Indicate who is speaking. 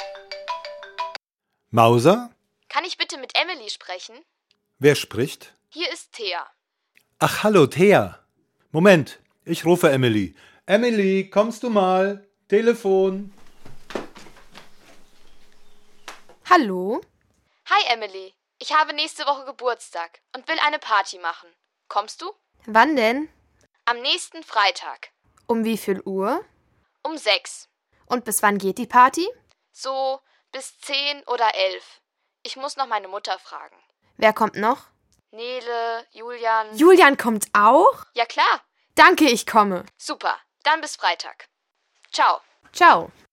Speaker 1: Mauser?
Speaker 2: Kann ich bitte mit Emily sprechen?
Speaker 1: Wer spricht?
Speaker 2: Hier ist Thea.
Speaker 1: Ach, hallo, Thea. Moment, ich rufe Emily. Emily, kommst du mal? Telefon.
Speaker 3: Hallo?
Speaker 2: Hi Emily, ich habe nächste Woche Geburtstag und will eine Party machen. Kommst du?
Speaker 3: Wann denn?
Speaker 2: Am nächsten Freitag.
Speaker 3: Um wie viel Uhr?
Speaker 2: Um 6.
Speaker 3: Und bis wann geht die Party?
Speaker 2: So bis 10 oder 11. Ich muss noch meine Mutter fragen.
Speaker 3: Wer kommt noch?
Speaker 2: Nele, Julian.
Speaker 3: Julian kommt auch?
Speaker 2: Ja klar.
Speaker 3: Danke, ich komme.
Speaker 2: Super. Dann bis Freitag. Ciao.
Speaker 3: Ciao.